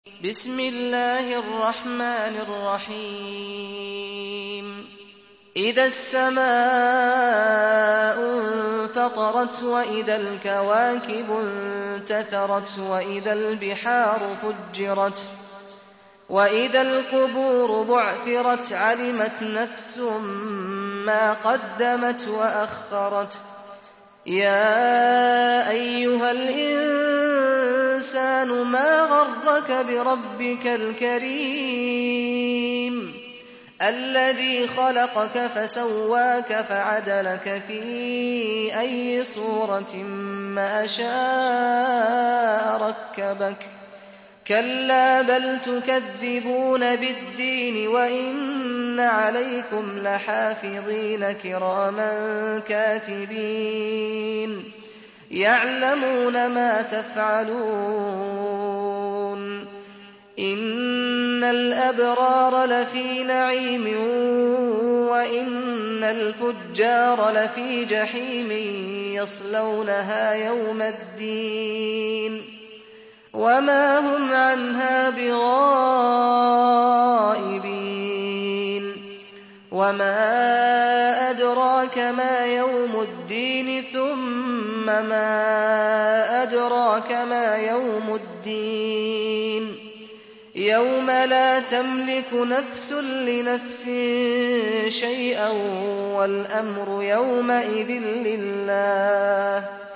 بسم الله الرحمن الرحيم إذا السماء انفطرت وإذا الكواكب انتثرت وإذا البحار فجرت وإذا القبور بعثرت علمت نفس ما قدمت وأخرت يا أيها الإنسان ما غرك بربك الكريم الذي خلقك فسواك فعدلك في أي صورة ما شاء ركبك كلا بل تكذبون بالدين وإن عليكم لحافظين كراما كاتبين يعلمون ما تفعلون إن الأبرار لفي نعيم وإن الفجار لفي جحيم يصلونها يوم الدين وما هم عنها بغائبين وما أدراك ما يوم الدين ثم ما أدراك ما يوم الدين يوم لا تملك نفس لنفس شيئا والأمر يومئذ لله